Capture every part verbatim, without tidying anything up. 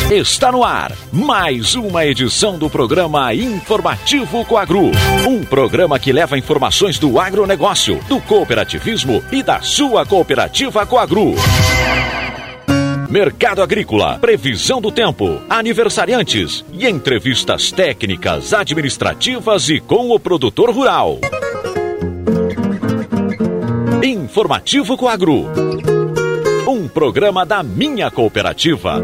Está no ar mais uma edição do programa Informativo Coagro. Um programa que leva informações do agronegócio, do cooperativismo e da sua cooperativa Coagro. Mercado agrícola, previsão do tempo, aniversariantes e entrevistas técnicas, administrativas e com o produtor rural. Informativo Coagro. Um programa da minha cooperativa.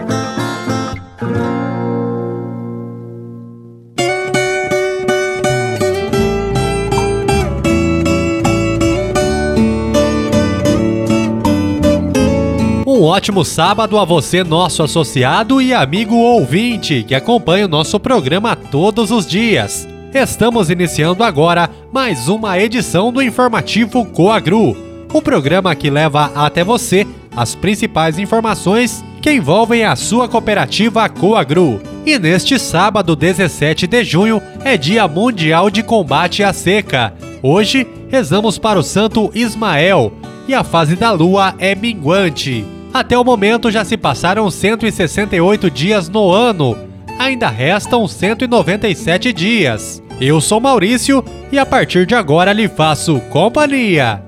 Um ótimo sábado a você, nosso associado e amigo ouvinte, que acompanha o nosso programa todos os dias. Estamos iniciando agora mais uma edição do Informativo Coagro, o programa que leva até você as principais informações que envolvem a sua cooperativa Coagro. E neste sábado, dezessete de junho, é Dia Mundial de Combate à Seca. Hoje, rezamos para o Santo Ismael e a fase da lua é minguante. Até o momento já se passaram cento e sessenta e oito dias no ano. Ainda restam cento e noventa e sete dias. Eu sou Maurício e a partir de agora lhe faço companhia.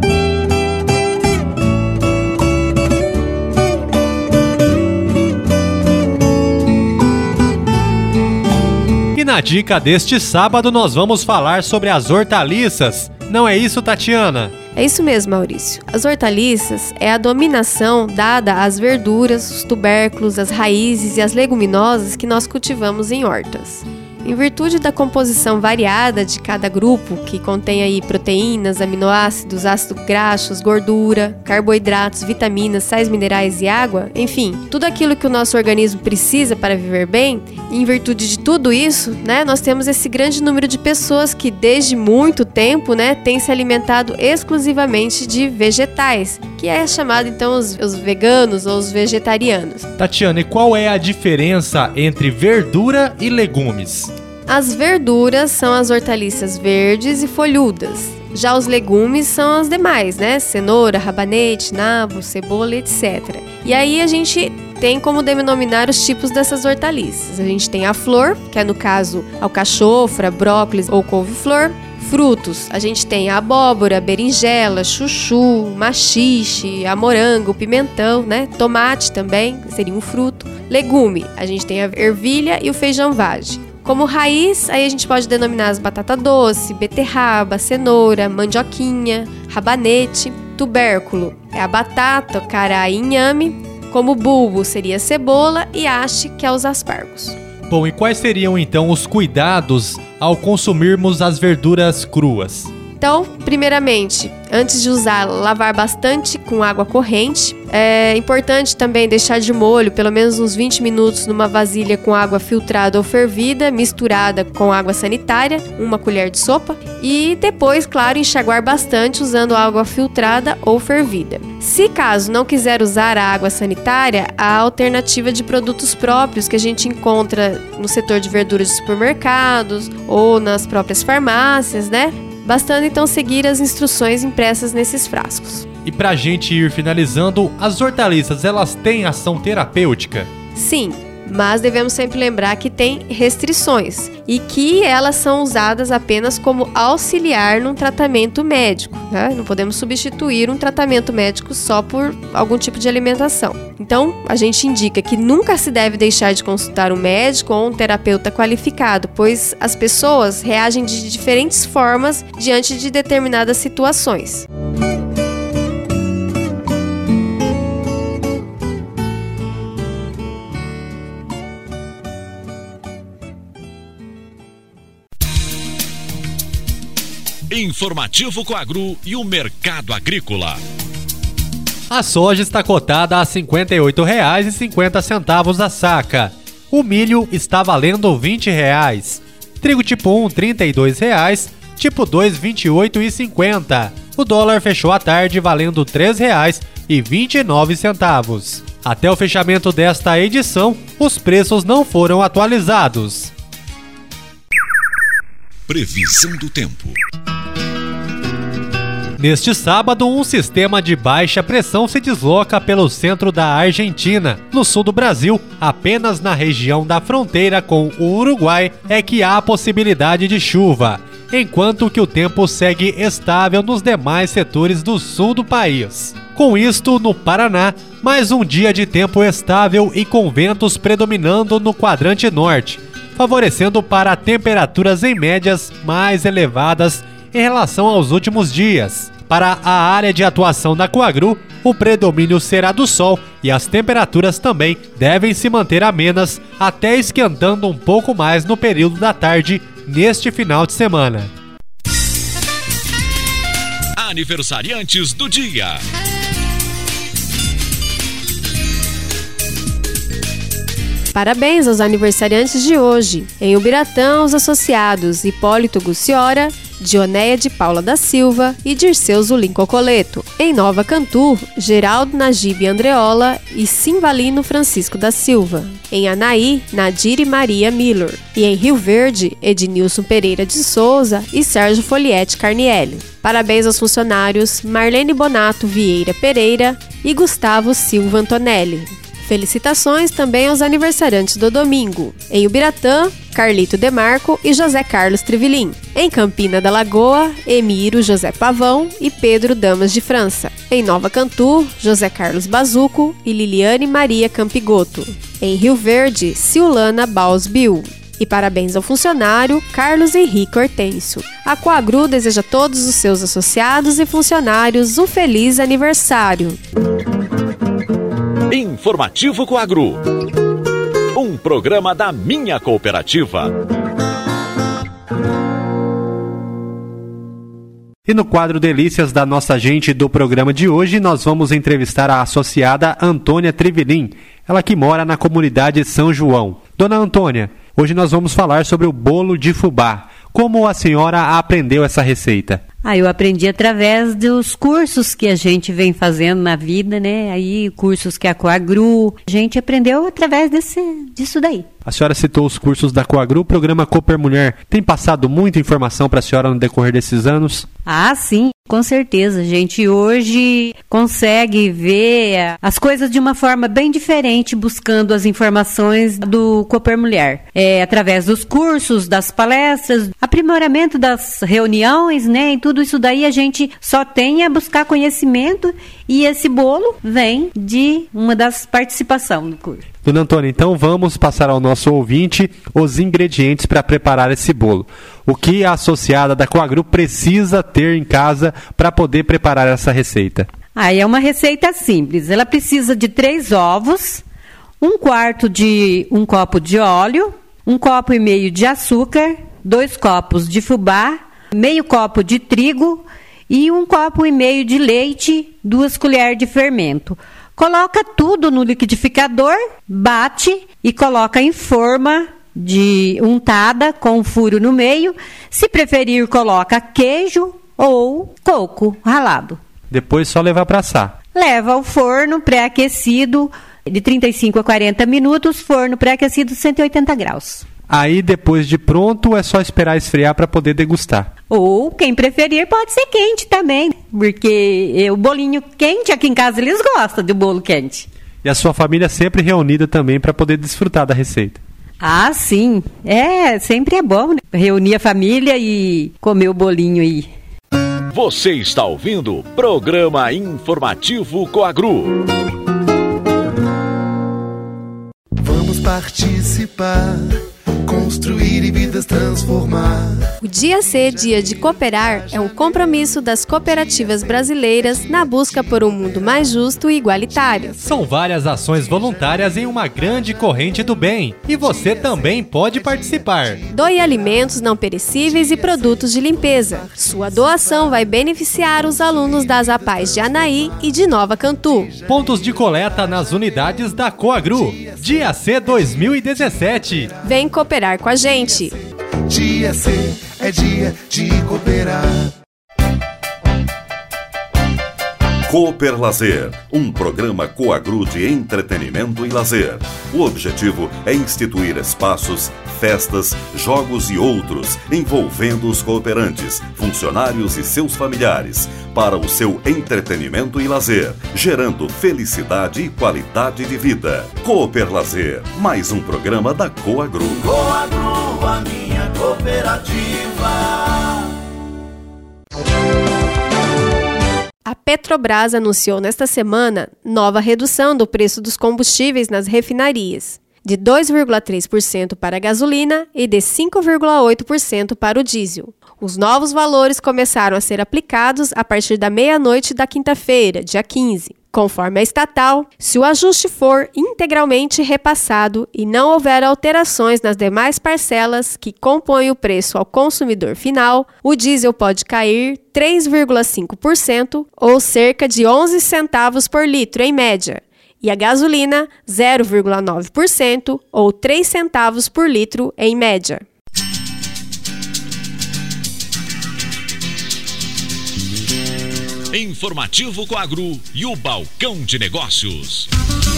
E na dica deste sábado nós vamos falar sobre as hortaliças. Não é isso, Tatiana? É isso mesmo, Maurício. As hortaliças é a dominação dada às verduras, os tubérculos, as raízes e as leguminosas que nós cultivamos em hortas. Em virtude da composição variada de cada grupo, que contém aí proteínas, aminoácidos, ácidos graxos, gordura, carboidratos, vitaminas, sais minerais e água, enfim, tudo aquilo que o nosso organismo precisa para viver bem, e em virtude de tudo isso, né, nós temos esse grande número de pessoas que desde muito tempo, né, têm se alimentado exclusivamente de vegetais, que é chamado então os, os veganos ou os vegetarianos. Tatiana, e qual é a diferença entre verdura e legumes? As verduras são as hortaliças verdes e folhudas. Já os legumes são as demais, né? Cenoura, rabanete, nabo, cebola, etcétera. E aí a gente tem como denominar os tipos dessas hortaliças. A gente tem a flor, que é no caso alcachofra, brócolis ou couve-flor. Frutos, a gente tem a abóbora, berinjela, chuchu, maxixe, a morango, pimentão, né? Tomate também, seria um fruto. Legume, a gente tem a ervilha e o feijão vagem. Como raiz, aí a gente pode denominar as batata doce, beterraba, cenoura, mandioquinha, rabanete. Tubérculo é a batata, cará e inhame. Como bulbo seria a cebola e haste, que é os aspargos. Bom, e quais seriam então os cuidados ao consumirmos as verduras cruas? Então, primeiramente, antes de usar, lavar bastante com água corrente. É importante também deixar de molho pelo menos uns vinte minutos numa vasilha com água filtrada ou fervida, misturada com água sanitária, uma colher de sopa. E depois, claro, enxaguar bastante usando água filtrada ou fervida. Se caso não quiser usar a água sanitária, há a alternativa de produtos próprios que a gente encontra no setor de verduras de supermercados ou nas próprias farmácias, né? Bastando então seguir as instruções impressas nesses frascos. E pra gente ir finalizando, as hortaliças, elas têm ação terapêutica? Sim, mas devemos sempre lembrar que tem restrições e que elas são usadas apenas como auxiliar num tratamento médico, né? Não podemos substituir um tratamento médico só por algum tipo de alimentação. Então, a gente indica que nunca se deve deixar de consultar um médico ou um terapeuta qualificado, pois as pessoas reagem de diferentes formas diante de determinadas situações. Informativo Coagro e o mercado agrícola. A soja está cotada a cinquenta e oito reais e cinquenta centavos a saca. O milho está valendo vinte reais. Trigo tipo um, trinta e dois reais. Tipo dois, vinte e oito reais e cinquenta centavos. O dólar fechou a tarde valendo três reais e vinte e nove centavos. Até o fechamento desta edição, os preços não foram atualizados. Previsão do tempo. Neste sábado, um sistema de baixa pressão se desloca pelo centro da Argentina. No sul do Brasil, apenas na região da fronteira com o Uruguai é que há possibilidade de chuva, enquanto que o tempo segue estável nos demais setores do sul do país. Com isto, no Paraná, mais um dia de tempo estável e com ventos predominando no quadrante norte, favorecendo para temperaturas em médias mais elevadas em relação aos últimos dias. Para a área de atuação da Coagru, o predomínio será do sol e as temperaturas também devem se manter amenas, até esquentando um pouco mais no período da tarde neste final de semana. Aniversariantes do dia. Parabéns aos aniversariantes de hoje. Em Ubiratã, os associados Hipólito Guciora, Dionéia de Paula da Silva e Dirceu Zulim Cocoleto. Em Nova Cantu, Geraldo Najib Andreola e Simvalino Francisco da Silva. Em Anaí, Nadir e Maria Miller. E em Rio Verde, Ednilson Pereira de Souza e Sérgio Folietti Carnielli. Parabéns aos funcionários Marlene Bonato Vieira Pereira e Gustavo Silva Antonelli. Felicitações também aos aniversariantes do domingo. Em Ubiratã, Carlito Demarco e José Carlos Trivilim. Em Campina da Lagoa, Emiro José Pavão e Pedro Damas de França. Em Nova Cantu, José Carlos Bazuco e Liliane Maria Campigoto. Em Rio Verde, Silana Baus Bill. E parabéns ao funcionário Carlos Henrique Hortêncio. A Coagru deseja a todos os seus associados e funcionários um feliz aniversário. Informativo Coagru, um programa da minha cooperativa. E no quadro Delícias da nossa gente do programa de hoje, nós vamos entrevistar a associada Antônia Trivilim, ela que mora na comunidade São João. Dona Antônia, hoje nós vamos falar sobre o bolo de fubá. Como a senhora aprendeu essa receita? Ah, eu aprendi através dos cursos que a gente vem fazendo na vida, né? Aí, cursos que a Coagru, a gente aprendeu através desse, disso daí. A senhora citou os cursos da Coagru, o programa Cooper Mulher tem passado muita informação para a senhora no decorrer desses anos? Ah, sim, com certeza. A gente hoje consegue ver as coisas de uma forma bem diferente, buscando as informações do Cooper Mulher. É, através dos cursos, das palestras, aprimoramento das reuniões, né? E tudo isso daí a gente só tem a buscar conhecimento, e esse bolo vem de uma das participações do curso. Dona Antônia, então vamos passar ao nosso ouvinte os ingredientes para preparar esse bolo. O que a associada da Coagru precisa ter em casa para poder preparar essa receita? Ah, é uma receita simples. Ela precisa de três ovos, um quarto de um copo de óleo, um copo e meio de açúcar, dois copos de fubá, meio copo de trigo e um copo e meio de leite, duas colheres de fermento. Coloca tudo no liquidificador, bate e coloca em forma de untada com um furo no meio. Se preferir, coloca queijo ou coco ralado. Depois só levar para assar. Leva ao forno pré-aquecido de trinta e cinco a quarenta minutos, forno pré-aquecido cento e oitenta graus. Aí, depois de pronto, é só esperar esfriar para poder degustar. Ou, quem preferir, pode ser quente também, porque o bolinho quente, aqui em casa, eles gostam do bolo quente. E a sua família sempre reunida também para poder desfrutar da receita. Ah, sim. É, sempre é bom, né? Reunir a família e comer o bolinho aí. Você está ouvindo o programa Informativo Coagru. Vamos participar, construir e vidas transformar. O Dia C, Dia de Cooperar, é um compromisso das cooperativas brasileiras na busca por um mundo mais justo e igualitário. São várias ações voluntárias em uma grande corrente do bem, e você também pode participar. Doe alimentos não perecíveis e produtos de limpeza. Sua doação vai beneficiar os alunos das APAES de Anaí e de Nova Cantu. Pontos de coleta nas unidades da Coagru. Dia C dois mil e dezessete. Vem cooperar com a gente. Dia C é dia de cooperar. Cooper Lazer, um programa Coagru de entretenimento e lazer. O objetivo é instituir espaços, festas, jogos e outros envolvendo os cooperantes, funcionários e seus familiares para o seu entretenimento e lazer, gerando felicidade e qualidade de vida. Cooper Lazer, mais um programa da Coagru. Coagru, a minha cooperativa. A Petrobras anunciou nesta semana nova redução do preço dos combustíveis nas refinarias, de dois vírgula três por cento para a gasolina e de cinco vírgula oito por cento para o diesel. Os novos valores começaram a ser aplicados a partir da meia-noite da quinta-feira, dia quinze. Conforme a estatal, se o ajuste for integralmente repassado e não houver alterações nas demais parcelas que compõem o preço ao consumidor final, o diesel pode cair três vírgula cinco por cento ou cerca de onze centavos por litro em média, e a gasolina zero vírgula nove por cento ou três centavos por litro em média. Informativo Coagru e o Balcão de Negócios.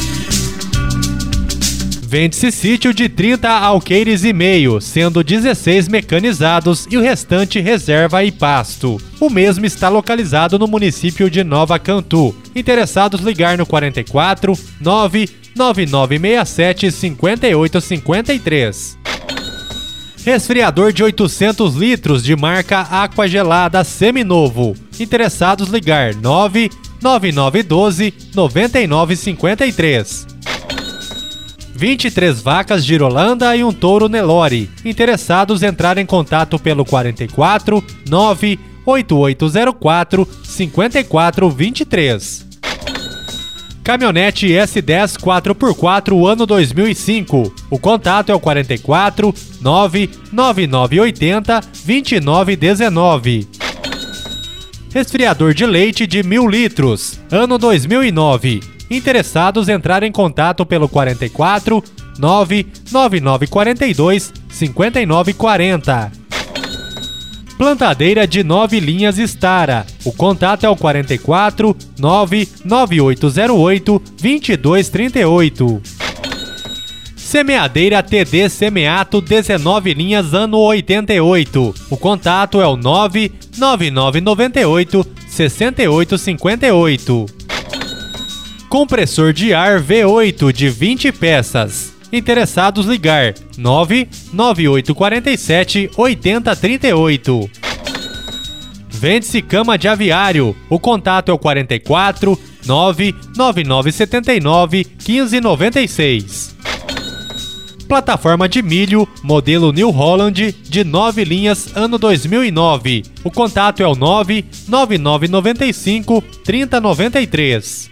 Vende-se sítio de trinta alqueires e meio, sendo dezesseis mecanizados e o restante reserva e pasto. O mesmo está localizado no município de Nova Cantu. Interessados ligar no quarenta e quatro, nove nove nove seis sete, cinco oito cinco três. Resfriador de oitocentos litros de marca Aquagelada seminovo. Interessados ligar nove nove nove um dois, nove nove cinco três. vinte e três vacas Girolanda e um touro Nelore. Interessados entrar em contato pelo quarenta e quatro, nove oito oito zero quatro, cinco quatro dois três. Caminhonete S dez quatro por quatro ano dois mil e cinco. O contato é o quarenta e quatro, nove nove nove oito zero, dois nove um nove. Resfriador de leite de mil litros, ano dois mil e nove. Interessados entrar em contato pelo quarenta e quatro, nove nove nove quatro dois, cinco nove quatro zero. Plantadeira de nove linhas Stara. O contato é o quarenta e quatro, nove nove oito zero oito, dois dois três oito. Semeadeira T D Semeato dezenove linhas ano oitenta e oito. O contato é o nove nove nove nove oito, seis oito cinco oito. Compressor de ar V oito de vinte peças. Interessados ligar nove nove oito quatro sete, oito zero três oito. Vende-se cama de aviário. O contato é o quarenta e quatro, nove nove nove sete nove, um cinco nove seis. Plataforma de milho, modelo New Holland, de nove linhas, ano dois mil e nove. O contato é o nove nove nove nove cinco, três zero nove três.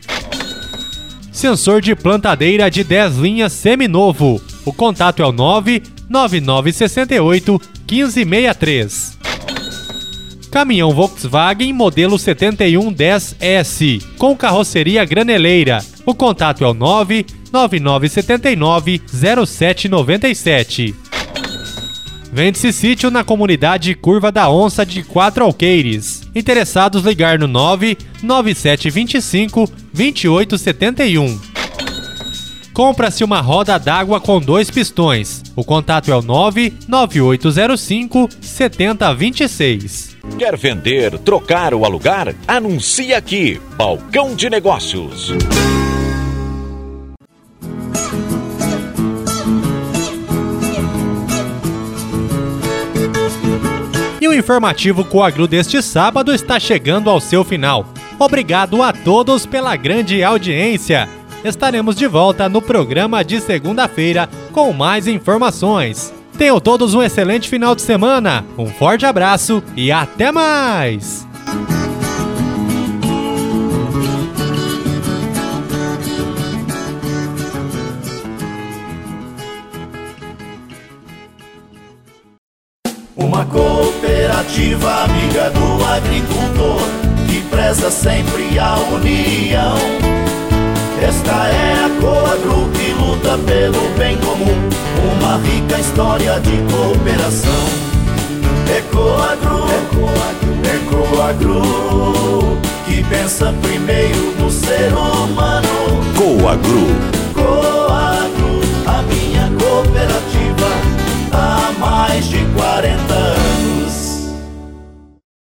Sensor de plantadeira de dez linhas seminovo. O contato é o nove nove nove seis oito, um cinco seis três. Caminhão Volkswagen modelo setenta e um dez S, com carroceria graneleira. O contato é o nove nove nove sete nove, zero sete nove sete. Vende-se sítio na comunidade Curva da Onça de Quatro Alqueires. Interessados ligar no nove nove sete dois cinco, dois oito sete um. Compra-se uma roda d'água com dois pistões. O contato é o nove nove oito zero cinco, sete zero dois seis. Quer vender, trocar ou alugar? Anuncie aqui. Balcão de Negócios. E o informativo Coagru deste sábado está chegando ao seu final. Obrigado a todos pela grande audiência. Estaremos de volta no programa de segunda-feira com mais informações. Tenham todos um excelente final de semana. Um forte abraço e até mais! Uma cooperativa amiga do agricultor, que preza sempre a união. Esta é a Coagru que luta pelo bem comum, uma rica história de cooperação. É Coagru, é Coagru, é Coagru, que pensa primeiro no ser humano. Coagro. Coagro, a minha cooperativa há mais de quarenta anos.